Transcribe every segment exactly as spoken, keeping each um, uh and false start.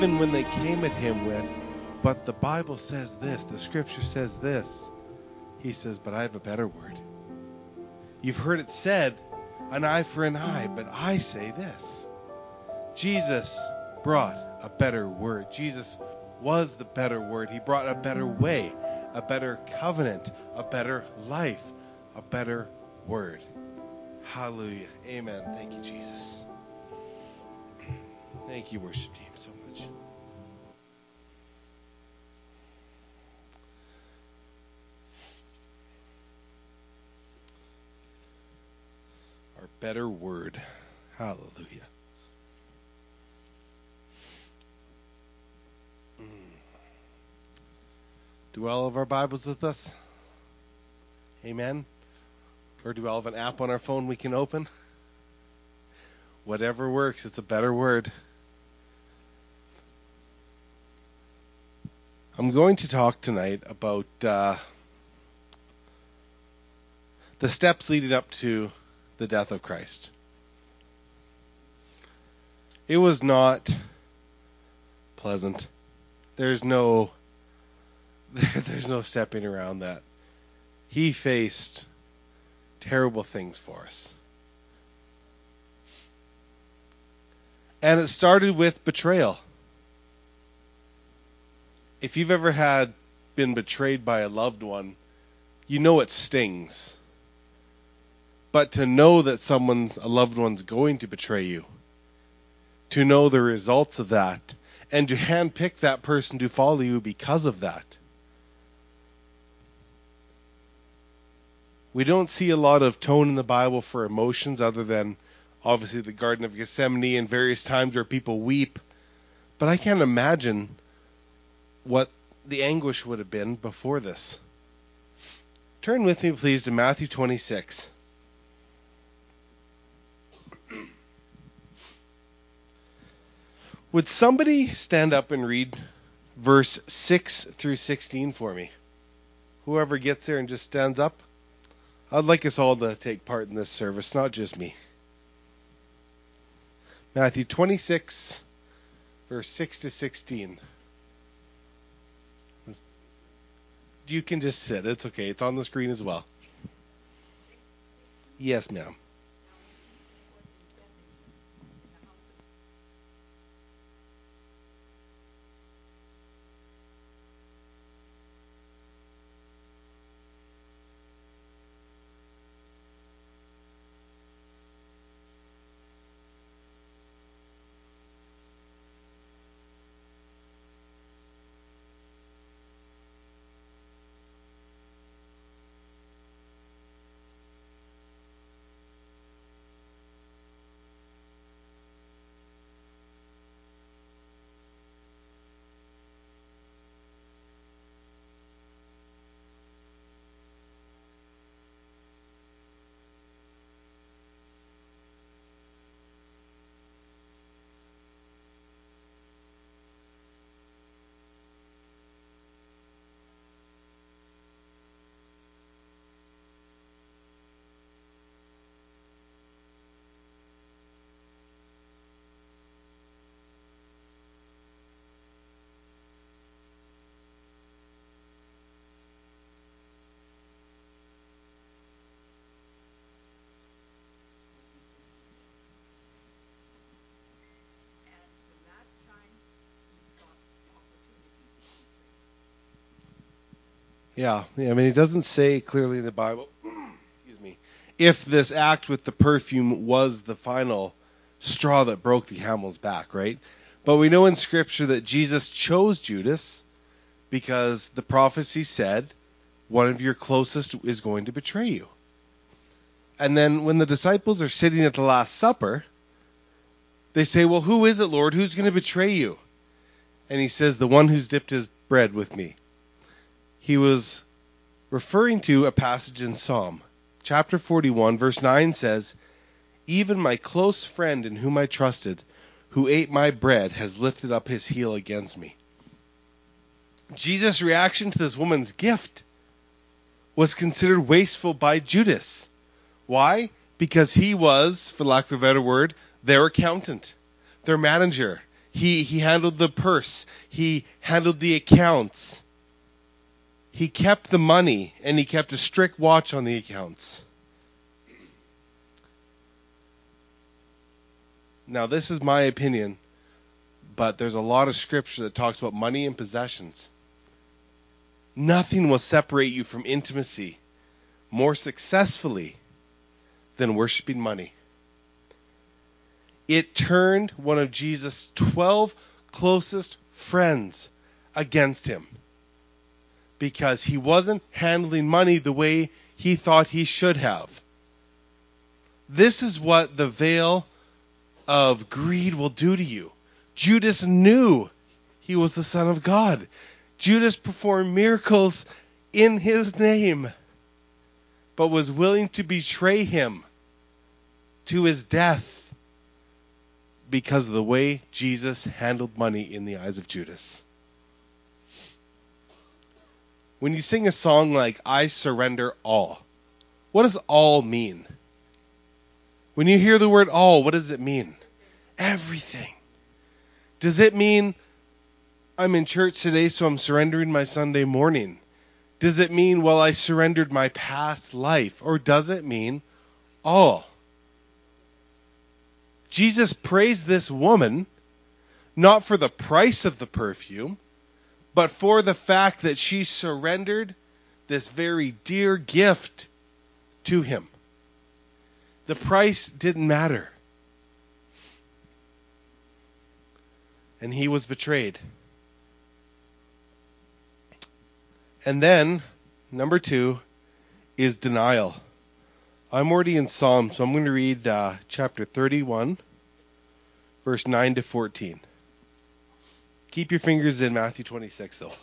even when they came at him with, but the Bible says this, the scripture says this, he says, but I have a better word. You've heard it said, an eye for an eye, but I say this. Jesus brought a better word. Jesus was the better word. He brought a better way, a better covenant, a better life, a better word. Hallelujah. Amen. Thank you, Jesus. Thank you, worship team, so much. Our better word. Hallelujah. Do all of our Bibles with us? Amen. Or do we all have an app on our phone we can open? Whatever works, it's a better word. I'm going to talk tonight about uh, the steps leading up to the death of Christ. It was not pleasant. There's no there's no stepping around that. He faced terrible things for us. And it started with betrayal. If you've ever had been betrayed by a loved one, you know it stings. But to know that someone's a loved one's going to betray you, to know the results of that, and to handpick that person to follow you because of that. We don't see a lot of tone in the Bible for emotions other than obviously the Garden of Gethsemane and various times where people weep. But I can't imagine what the anguish would have been before this. Turn with me, please, to Matthew twenty-six. Would somebody stand up and read verse six through sixteen for me? Whoever gets there and just stands up. I'd like us all to take part in this service, not just me. Matthew twenty-six, verse six to sixteen. You can just sit. It's okay. It's on the screen as well. Yes, ma'am. Yeah, I mean, it doesn't say clearly in the Bible, excuse me, if this act with the perfume was the final straw that broke the camel's back, right? But we know in Scripture that Jesus chose Judas because the prophecy said, one of your closest is going to betray you. And then when the disciples are sitting at the Last Supper, they say, well, who is it, Lord? Who's going to betray you? And he says, the one who's dipped his bread with me. He was referring to a passage in Psalm. Chapter forty-one, verse nine says, even my close friend in whom I trusted, who ate my bread, has lifted up his heel against me. Jesus' reaction to this woman's gift was considered wasteful by Judas. Why? Because he was, for lack of a better word, their accountant, their manager. He, he handled the purse. He handled the accounts. He kept the money, and he kept a strict watch on the accounts. Now, this is my opinion, but there's a lot of scripture that talks about money and possessions. Nothing will separate you from intimacy more successfully than worshiping money. It turned one of Jesus' twelve closest friends against him because he wasn't handling money the way he thought he should have. This is what the veil of greed will do to you. Judas knew he was the Son of God. Judas performed miracles in his name, but was willing to betray him to his death because of the way Jesus handled money in the eyes of Judas. When you sing a song like I Surrender All, what does all mean? When you hear the word all, what does it mean? Everything. Does it mean I'm in church today, so I'm surrendering my Sunday morning? Does it mean, well, I surrendered my past life? Or does it mean all? Jesus praised this woman not for the price of the perfume, but for the fact that she surrendered this very dear gift to him. The price didn't matter. And he was betrayed. And then, number two, is denial. I'm already in Psalm, so I'm going to read uh, chapter thirty-one, verse nine to fourteen. Keep your fingers in Matthew twenty-six, though.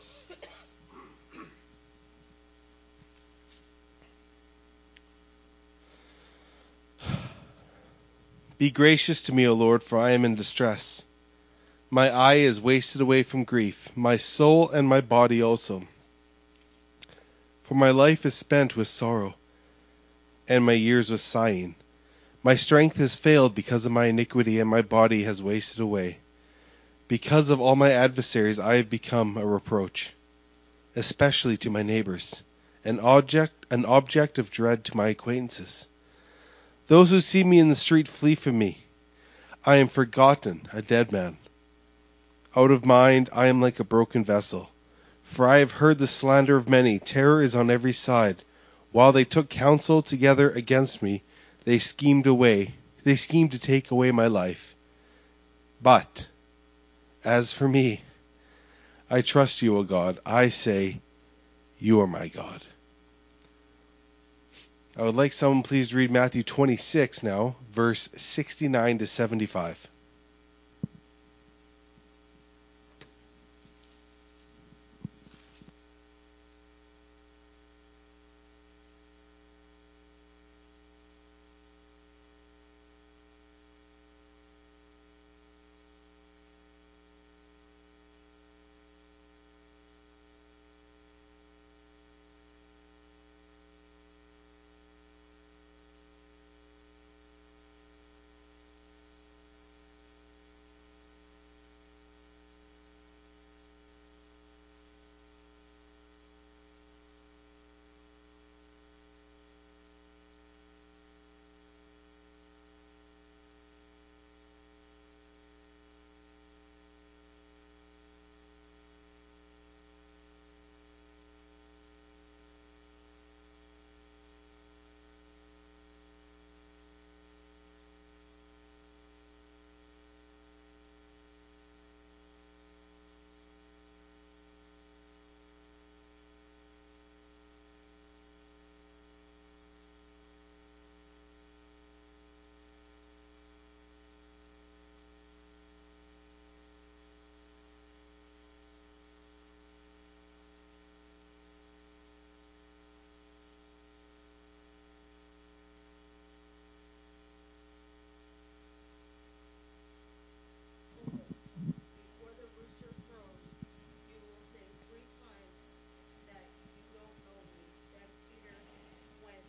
Be gracious to me, O Lord, for I am in distress. My eye is wasted away from grief, my soul and my body also. For my life is spent with sorrow, and my years with sighing. My strength has failed because of my iniquity, and my body has wasted away. Because of all my adversaries I have become a reproach, especially to my neighbors, an object, an object of dread to my acquaintances. Those who see me in the street flee from me. I am forgotten, a dead man. Out of mind, I am like a broken vessel. For I have heard the slander of many. Terror is on every side. While they took counsel together against me, they schemed away. They schemed to take away my life. But as for me, I trust you, O God. I say, you are my God. I would like someone please to read Matthew twenty-six now, verse sixty-nine to seventy-five.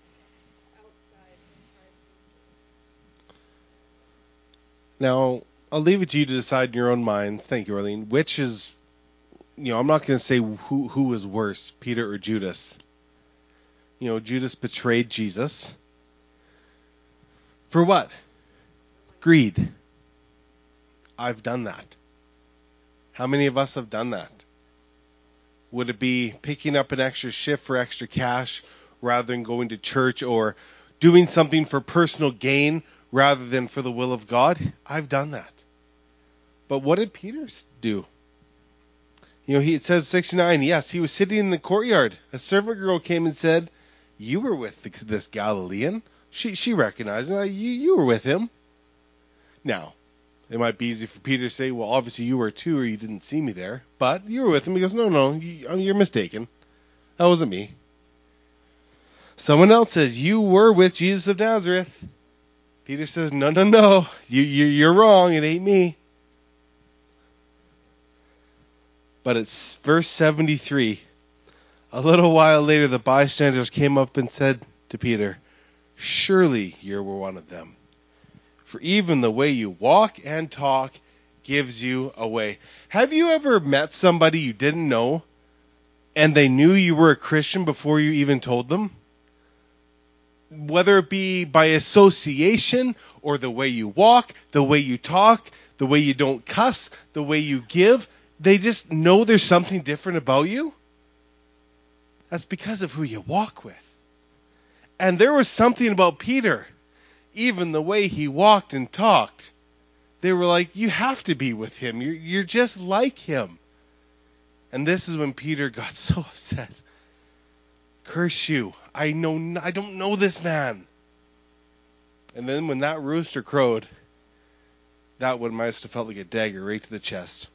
Now, I'll leave it to you to decide in your own minds. Thank you, Arlene. Which is, you know, I'm not going to say who who was worse, Peter or Judas. You know, Judas betrayed Jesus. For what? Greed. I've done that. How many of us have done that? Would it be picking up an extra shift for extra cash rather than going to church, or doing something for personal gain rather than for the will of God? I've done that. But what did Peter do? You know, he, it says sixty-nine, yes, he was sitting in the courtyard. A servant girl came and said, you were with the, this Galilean. She she recognized him. You, you were with him. Now, it might be easy for Peter to say, well, obviously you were too, or you didn't see me there. But you were with him. He goes, no, no, you, you're mistaken. That wasn't me. Someone else says, you were with Jesus of Nazareth. Peter says, no, no, no. You, you, you're wrong. It ain't me. But it's verse seventy-three. A little while later, the bystanders came up and said to Peter, surely you were one of them. For even the way you walk and talk gives you away. Have you ever met somebody you didn't know and they knew you were a Christian before you even told them? Whether it be by association or the way you walk, the way you talk, the way you don't cuss, the way you give, they just know there's something different about you. That's because of who you walk with. And there was something about Peter, even the way he walked and talked. They were like, you have to be with him. You're, you're just like him. And this is when Peter got so upset. Curse you. I know. I don't know this man. And then when that rooster crowed, that one must have felt like a dagger right to the chest.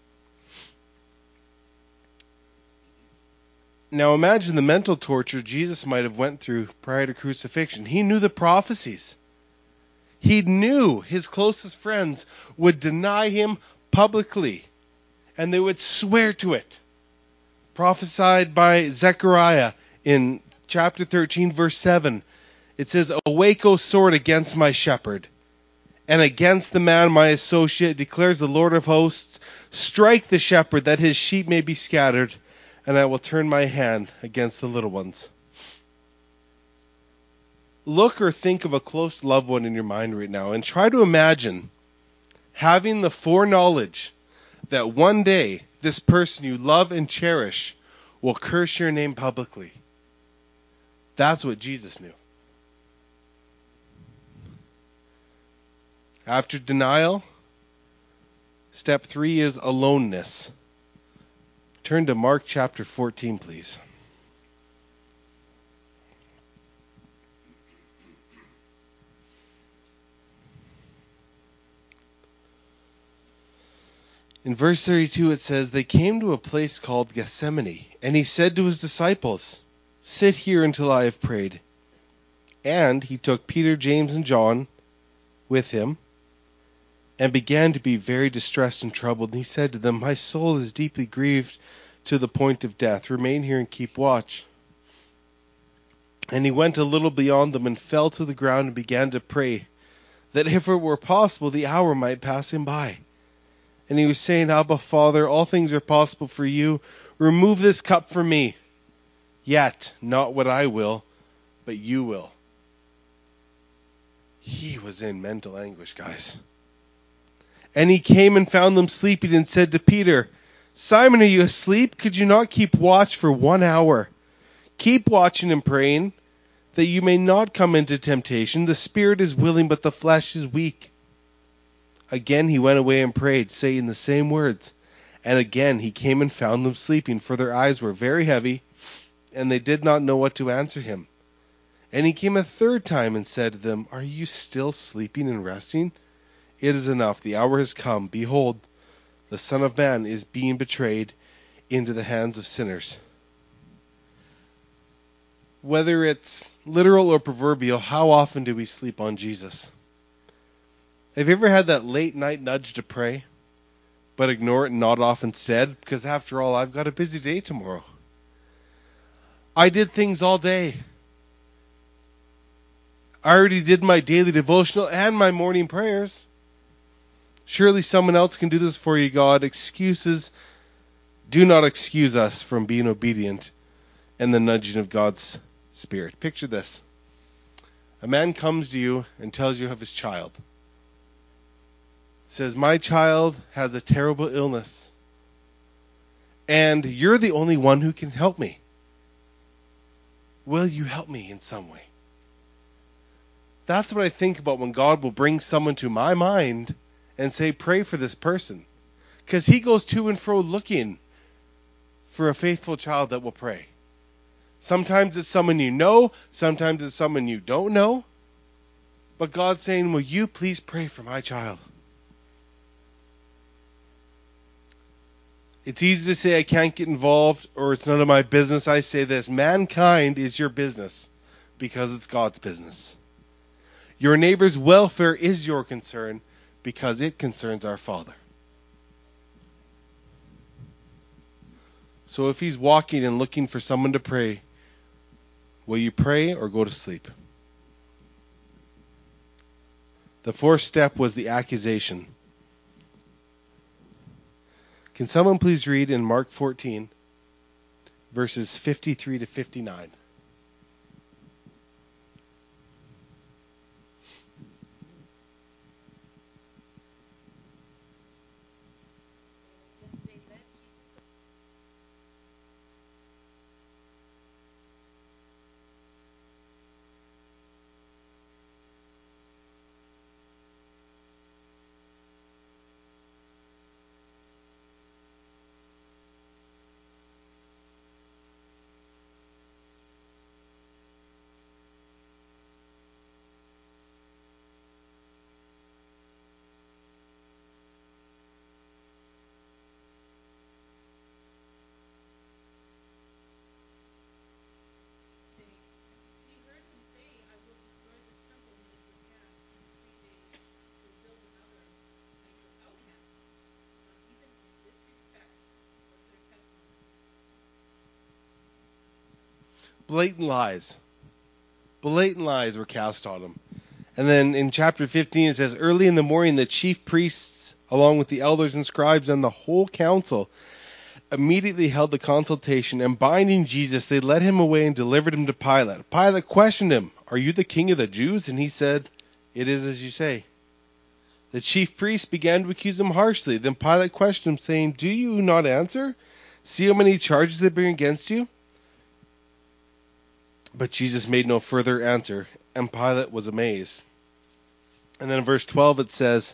Now imagine the mental torture Jesus might have went through prior to crucifixion. He knew the prophecies. He knew his closest friends would deny him publicly, and they would swear to it. Prophesied by Zechariah in chapter thirteen, verse seven. It says, awake, O sword, against my shepherd, and against the man my associate, declares the Lord of hosts. Strike the shepherd, that his sheep may be scattered, and I will turn my hand against the little ones. Look or think of a close loved one in your mind right now, and try to imagine having the foreknowledge that one day this person you love and cherish will curse your name publicly. That's what Jesus knew. After denial, step three is aloneness. Turn to Mark chapter fourteen, please. In verse thirty-two it says, they came to a place called Gethsemane, and he said to his disciples, sit here until I have prayed. And he took Peter, James, and John with him, and began to be very distressed and troubled. And he said to them, my soul is deeply grieved to the point of death. Remain here and keep watch. And he went a little beyond them and fell to the ground and began to pray, that if it were possible, the hour might pass him by. And he was saying, Abba, Father, all things are possible for you. Remove this cup from me. Yet, not what I will, but you will. He was in mental anguish, guys. And he came and found them sleeping and said to Peter, Simon, are you asleep? Could you not keep watch for one hour? Keep watching and praying, that you may not come into temptation. The spirit is willing, but the flesh is weak. Again he went away and prayed, saying the same words. And again he came and found them sleeping, for their eyes were very heavy, and they did not know what to answer him. And he came a third time and said to them, are you still sleeping and resting? It is enough, the hour has come. Behold, the Son of Man is being betrayed into the hands of sinners. Whether it's literal or proverbial, how often do we sleep on Jesus? Have you ever had that late night nudge to pray, but ignore it and nod off instead? Because after all, I've got a busy day tomorrow. I did things all day. I already did my daily devotional and my morning prayers. Surely someone else can do this for you, God. Excuses do not excuse us from being obedient and the nudging of God's Spirit. Picture this. A man comes to you and tells you of his child. Says, my child has a terrible illness, and you're the only one who can help me. Will you help me in some way? That's what I think about when God will bring someone to my mind and say, pray for this person. Because he goes to and fro looking for a faithful child that will pray. Sometimes it's someone you know. Sometimes it's someone you don't know. But God's saying, will you please pray for my child? It's easy to say I can't get involved or it's none of my business. I say this, mankind is your business because it's God's business. Your neighbor's welfare is your concern because it concerns our Father. So if he's walking and looking for someone to pray, will you pray or go to sleep? The fourth step was the accusation. Can someone please read in Mark fourteen, verses fifty-three to fifty-nine? Blatant lies. Blatant lies were cast on him. And then in chapter fifteen it says, early in the morning the chief priests, along with the elders and scribes and the whole council, immediately held the consultation, and binding Jesus, they led him away and delivered him to Pilate. Pilate questioned him, are you the king of the Jews? And he said, it is as you say. The chief priests began to accuse him harshly. Then Pilate questioned him, saying, do you not answer? See how many charges they bring against you? But Jesus made no further answer, and Pilate was amazed. And then in verse twelve it says,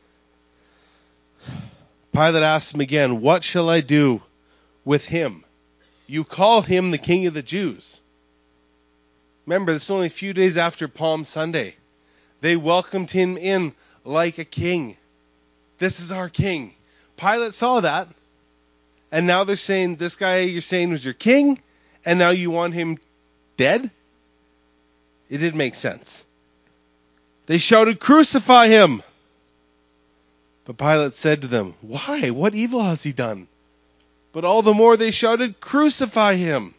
Pilate asked him again, what shall I do with him? You call him the king of the Jews. Remember, this is only a few days after Palm Sunday. They welcomed him in like a king. This is our king. Pilate saw that, and now they're saying, this guy you're saying was your king, and now you want him dead? It didn't make sense. They shouted, crucify him! But Pilate said to them, why? What evil has he done? But all the more they shouted, crucify him!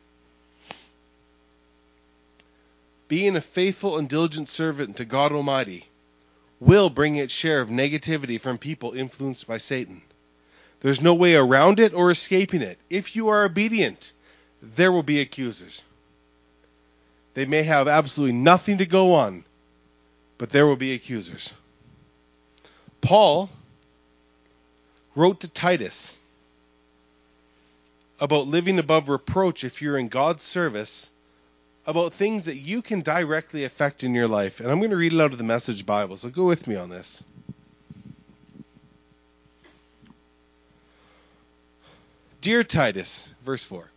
Being a faithful and diligent servant to God Almighty will bring its share of negativity from people influenced by Satan. There's no way around it or escaping it. If you are obedient, there will be accusers. They may have absolutely nothing to go on, but there will be accusers. Paul wrote to Titus about living above reproach if you're in God's service, about things that you can directly affect in your life. And I'm going to read it out of the Message Bible, so go with me on this. Dear Titus, verse four.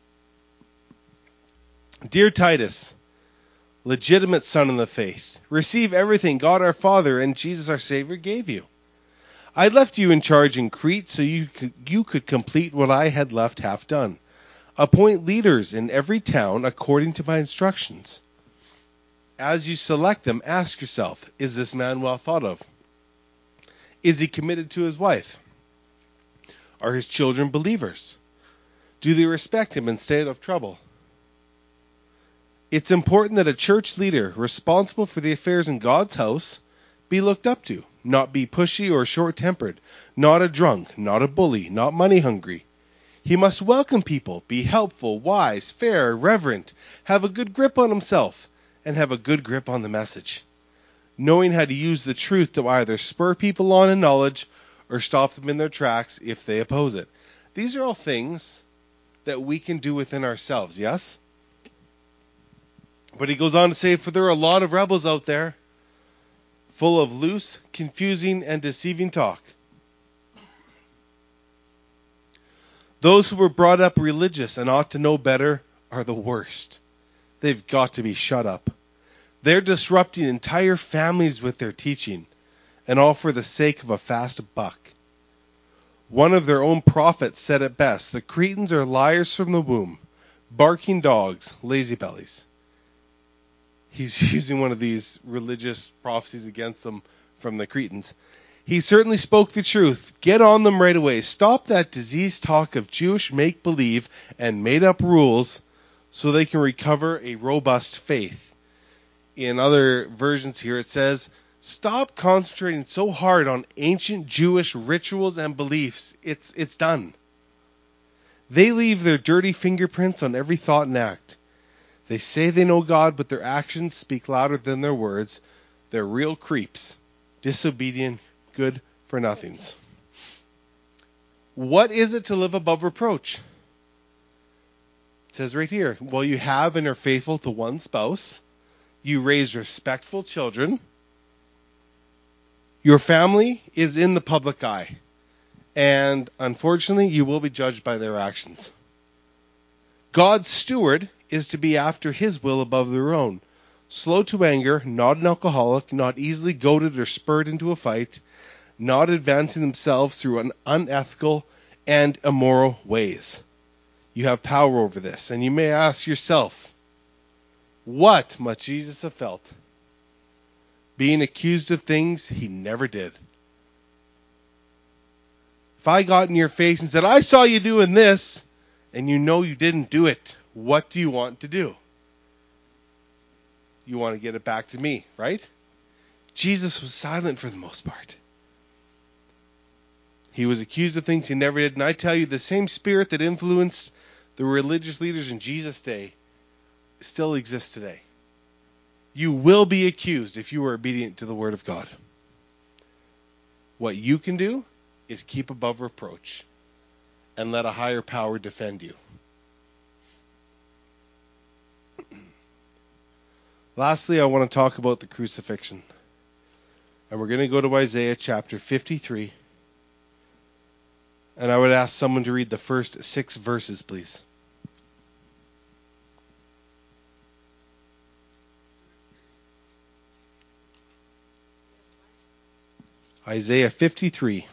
Dear Titus, legitimate son in the faith, receive everything God our Father and Jesus our Savior gave you. I left you in charge in Crete so you could, you could complete what I had left half done. Appoint leaders in every town according to my instructions. As you select them, ask yourself, is this man well thought of? Is he committed to his wife? Are his children believers? Do they respect him and stay out of trouble? It's important that a church leader responsible for the affairs in God's house be looked up to, not be pushy or short-tempered, not a drunk, not a bully, not money-hungry. He must welcome people, be helpful, wise, fair, reverent, have a good grip on himself, and have a good grip on the message, knowing how to use the truth to either spur people on in knowledge or stop them in their tracks if they oppose it. These are all things that we can do within ourselves, yes? But he goes on to say, for there are a lot of rebels out there, full of loose, confusing, and deceiving talk. Those who were brought up religious and ought to know better are the worst. They've got to be shut up. They're disrupting entire families with their teaching, and all for the sake of a fast buck. One of their own prophets said it best, the Cretans are liars from the womb, barking dogs, lazy bellies. He's using one of these religious prophecies against them from the Cretans. He certainly spoke the truth. Get on them right away. Stop that diseased talk of Jewish make-believe and made-up rules so they can recover a robust faith. In other versions here it says, stop concentrating so hard on ancient Jewish rituals and beliefs. It's, it's done. They leave their dirty fingerprints on every thought and act. They say they know God, but their actions speak louder than their words. They're real creeps, disobedient, good for nothings. What is it to live above reproach? It says right here, well, you have and are faithful to one spouse. You raise respectful children. Your family is in the public eye. And unfortunately, you will be judged by their actions. God's steward is to be after his will above their own. Slow to anger, not an alcoholic, not easily goaded or spurred into a fight, not advancing themselves through an unethical and immoral ways. You have power over this. And you may ask yourself, what must Jesus have felt? Being accused of things he never did. If I got in your face and said, I saw you doing this, and you know you didn't do it, what do you want to do? You want to get it back to me, right? Jesus was silent for the most part. He was accused of things he never did. And I tell you, the same spirit that influenced the religious leaders in Jesus' day still exists today. You will be accused if you are obedient to the word of God. What you can do is keep above reproach and let a higher power defend you. Lastly, I want to talk about the crucifixion. And we're going to go to Isaiah chapter fifty-three. And I would ask someone to read the first six verses, please. Isaiah fifty-three.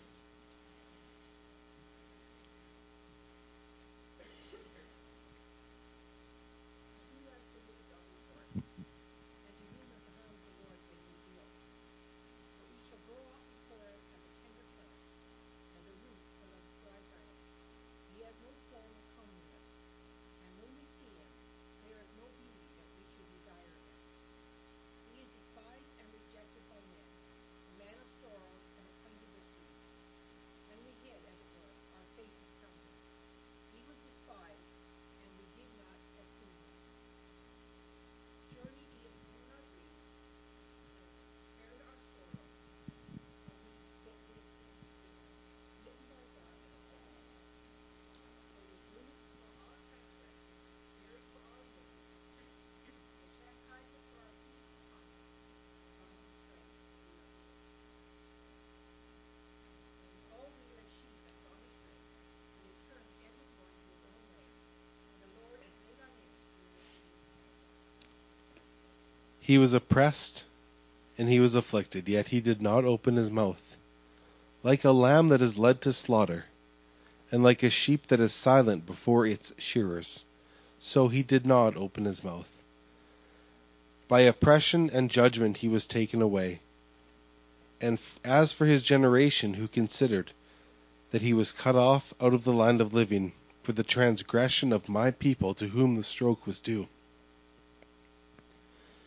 He was oppressed and he was afflicted, yet he did not open his mouth. Like a lamb that is led to slaughter, and like a sheep that is silent before its shearers, so he did not open his mouth. By oppression and judgment he was taken away. And as for his generation, who considered that he was cut off out of the land of living for the transgression of my people to whom the stroke was due.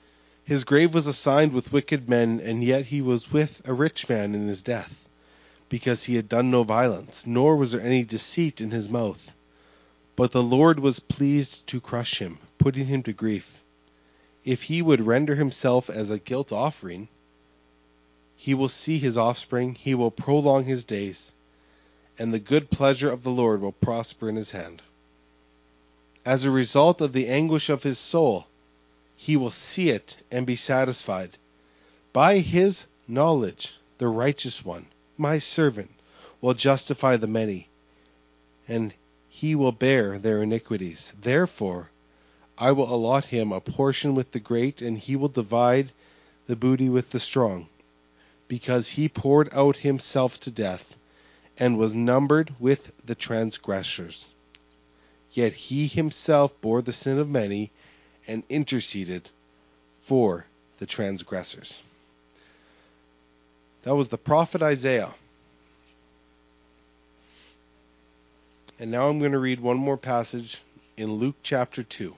His grave was assigned with wicked men, and yet he was with a rich man in his death, because he had done no violence, nor was there any deceit in his mouth. But the Lord was pleased to crush him, putting him to grief. If he would render himself as a guilt offering, he will see his offspring, he will prolong his days, and the good pleasure of the Lord will prosper in his hand. As a result of the anguish of his soul, he will see it and be satisfied. By his knowledge, the righteous one, my servant, will justify the many, and he will bear their iniquities. Therefore, I will allot him a portion with the great, and he will divide the booty with the strong, because he poured out himself to death, and was numbered with the transgressors. Yet he himself bore the sin of many, and interceded for the transgressors. That was the prophet Isaiah. And now I'm going to read one more passage in Luke chapter two,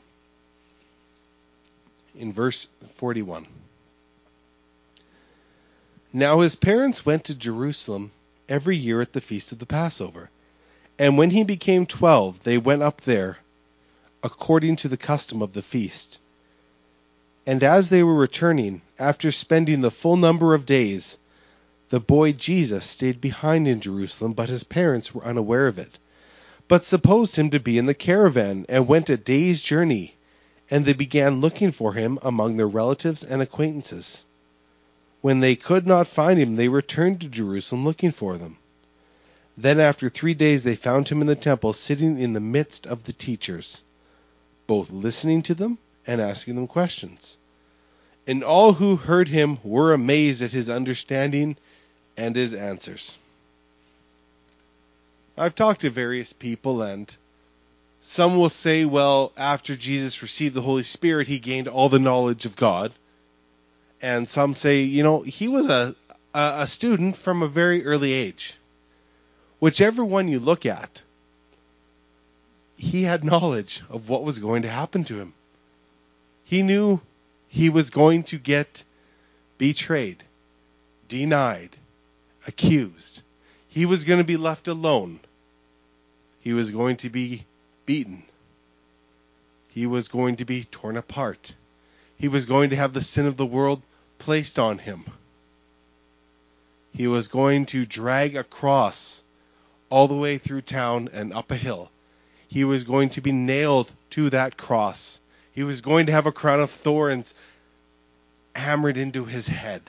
in verse forty-one. Now his parents went to Jerusalem every year at the feast of the Passover. And when he became twelve, they went up there, according to the custom of the feast. And as they were returning, after spending the full number of days, the boy Jesus stayed behind in Jerusalem, but his parents were unaware of it, but supposed him to be in the caravan, and went a day's journey, and they began looking for him among their relatives and acquaintances. When they could not find him, they returned to Jerusalem looking for them. Then after three days they found him in the temple, sitting in the midst of the teachers, both listening to them and asking them questions. And all who heard him were amazed at his understanding and his answers. I've talked to various people, and some will say, well, after Jesus received the Holy Spirit, he gained all the knowledge of God. And some say, you know, he was a, a student from a very early age. Whichever one you look at, he had knowledge of what was going to happen to him. He knew he was going to get betrayed, denied, accused. He was going to be left alone. He was going to be beaten. He was going to be torn apart. He was going to have the sin of the world placed on him. He was going to drag a cross all the way through town and up a hill. He was going to be nailed to that cross. He was going to have a crown of thorns hammered into his head.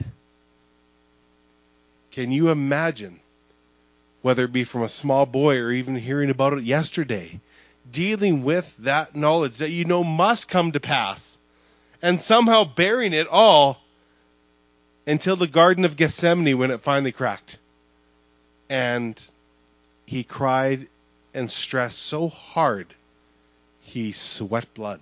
Can you imagine, whether it be from a small boy or even hearing about it yesterday, dealing with that knowledge that you know must come to pass, and somehow bearing it all until the Garden of Gethsemane when it finally cracked? And he cried and stressed so hard, he sweat blood.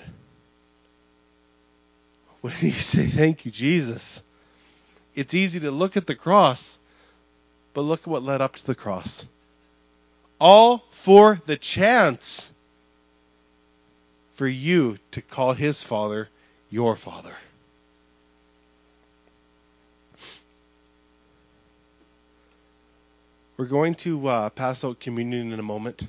When you say, thank you, Jesus, it's easy to look at the cross, but look at what led up to the cross. All for the chance for you to call his Father your Father. We're going to uh, pass out communion in a moment.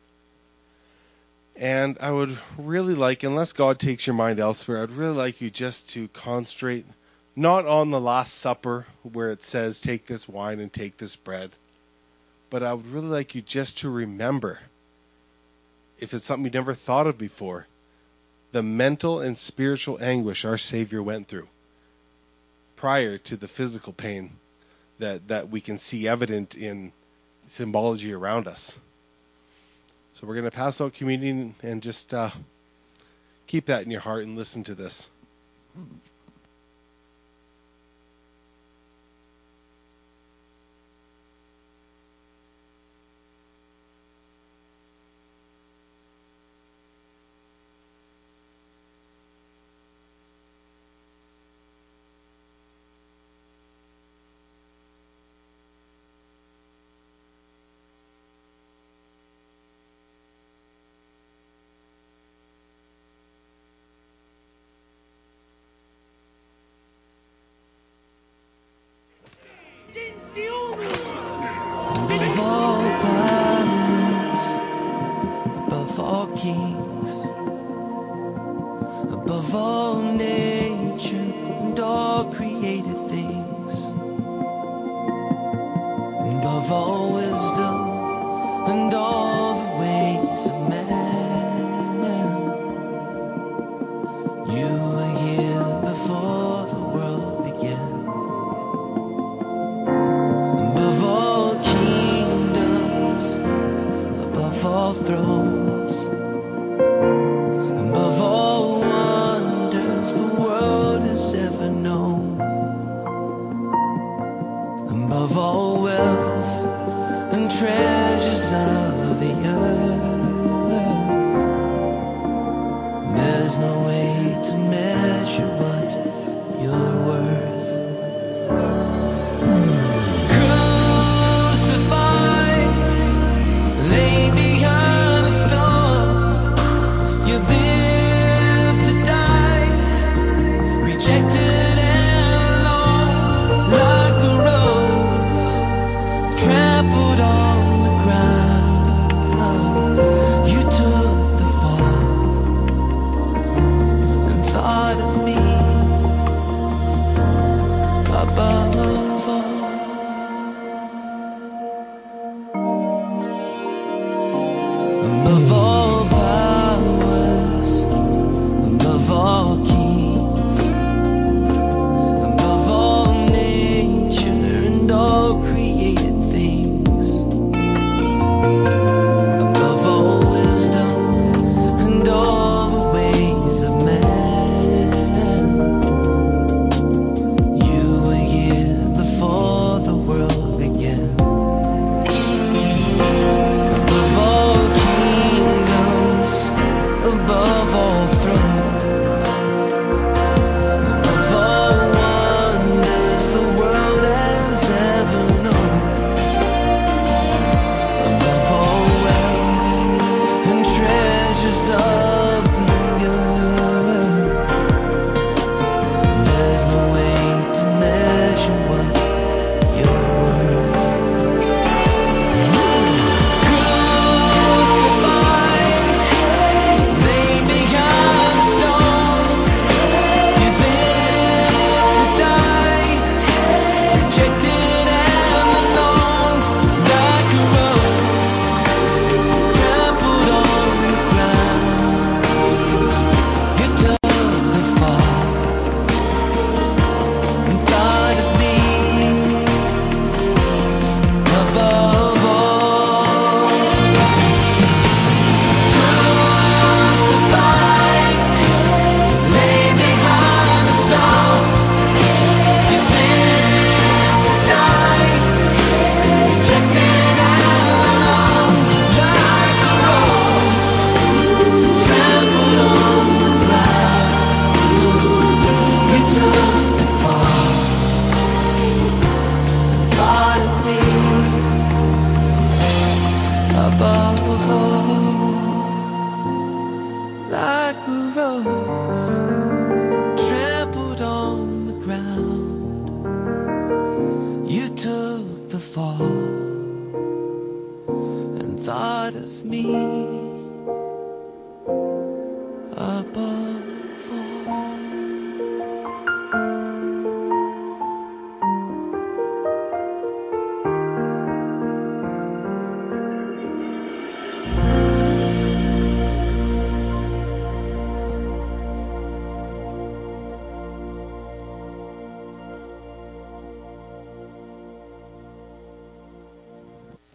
And I would really like, unless God takes your mind elsewhere, I'd really like you just to concentrate not on the Last Supper where it says, take this wine and take this bread. But I would really like you just to remember, if it's something you never thought of before, the mental and spiritual anguish our Savior went through prior to the physical pain that, that we can see evident in symbology around us. So we're going to pass out communion, and just uh, keep that in your heart and listen to this.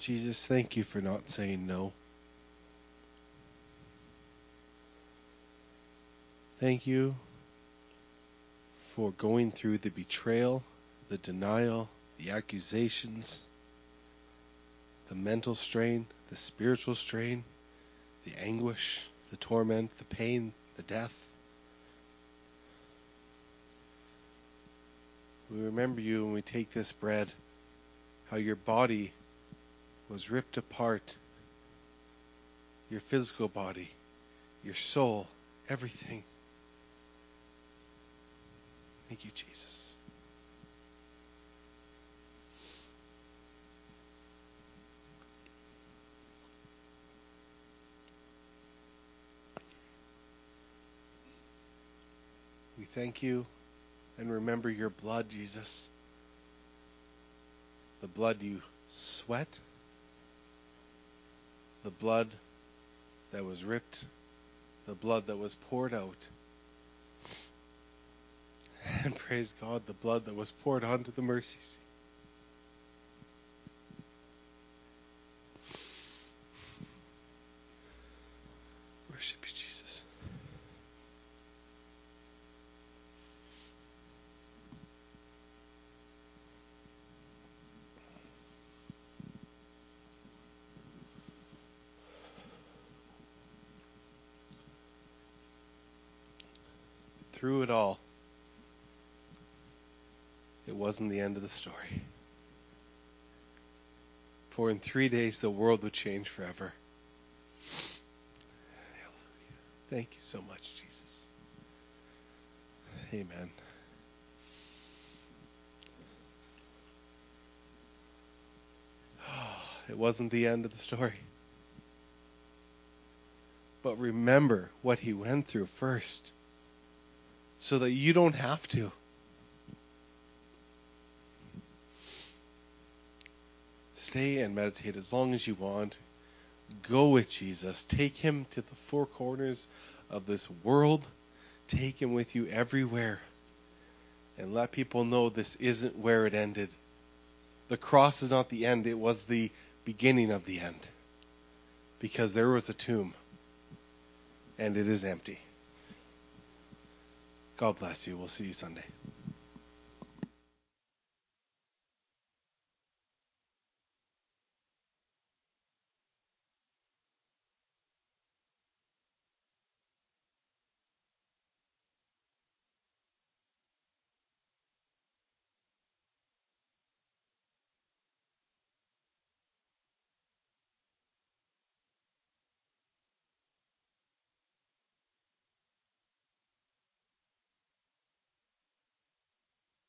Jesus, thank you for not saying no. Thank you for going through the betrayal, the denial, the accusations, the mental strain, the spiritual strain, the anguish, the torment, the pain, the death. We remember you when we take this bread, how your body was ripped apart, your physical body, your soul, everything. Thank you, Jesus. We thank you and remember your blood, Jesus. The blood you sweat, the blood that was ripped, the blood that was poured out. And praise God, the blood that was poured onto the mercy seat. Worship you, Jesus. Through it all, it wasn't the end of the story. For in three days the world would change forever. Hallelujah. Thank you so much, Jesus. Amen. It wasn't the end of the story. But remember what he went through first, so that you don't have to. Stay and meditate as long as you want. Go with Jesus. Take him to the four corners of this world. Take him with you everywhere. And let people know this isn't where it ended. The cross is not the end. It was the beginning of the end. Because there was a tomb. And it is empty. God bless you. We'll see you Sunday.